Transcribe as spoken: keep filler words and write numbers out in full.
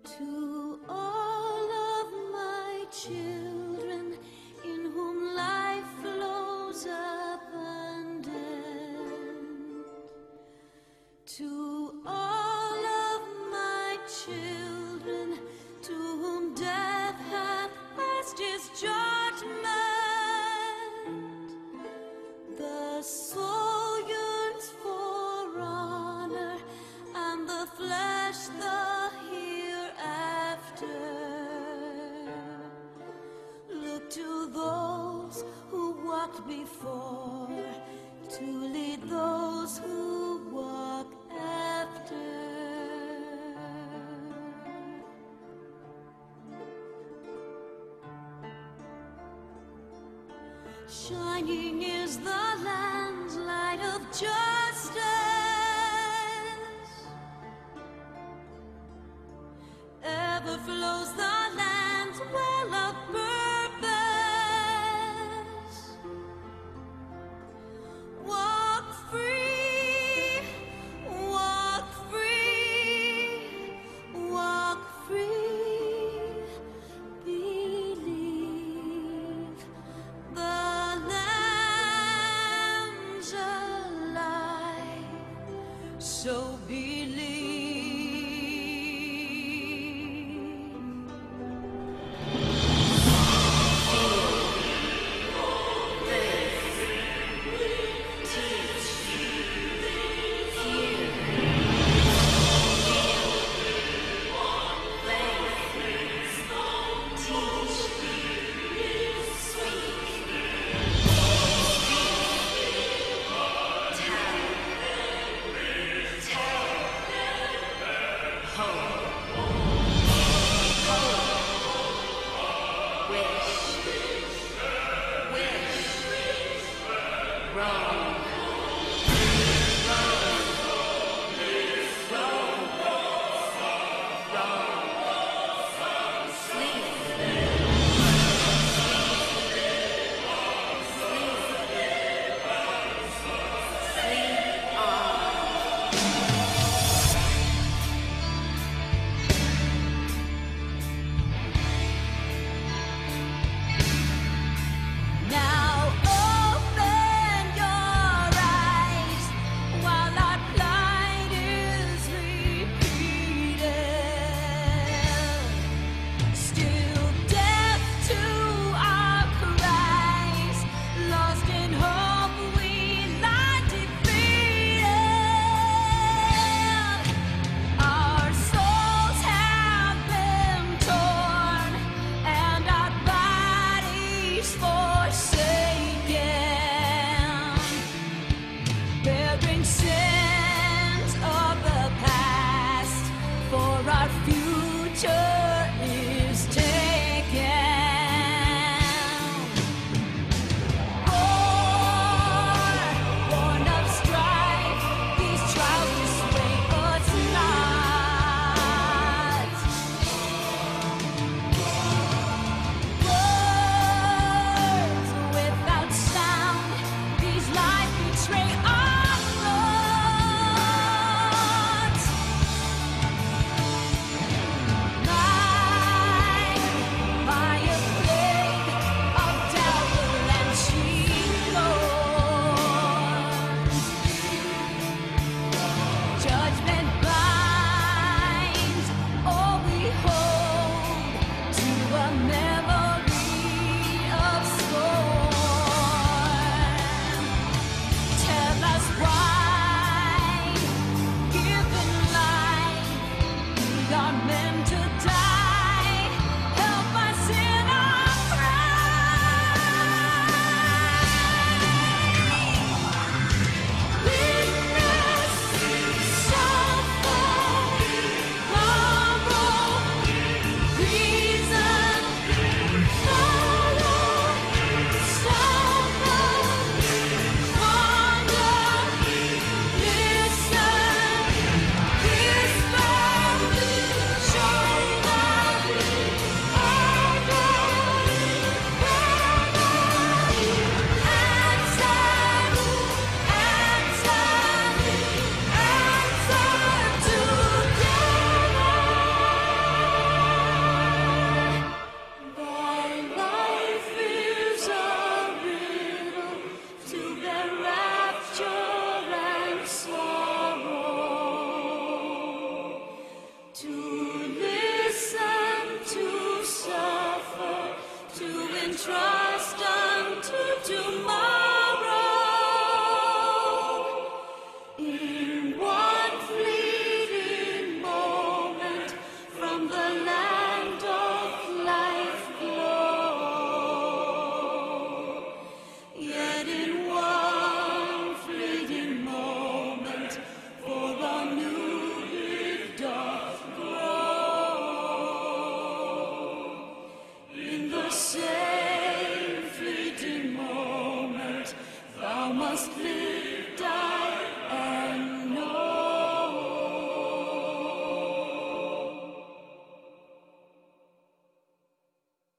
To all of my children in whom life flows abundant, to all of my children to whom death hath passed his judgment, the soul yearns for honor and the flesh the hereafter. Look to those who walked before to lead those who walk after. Shining is the land's light of justice. Ever flows the land's well of purpose. Walk free, walk free, walk free. Believe the lamb's alive, so believe. Show listen, to suffer, to entrust.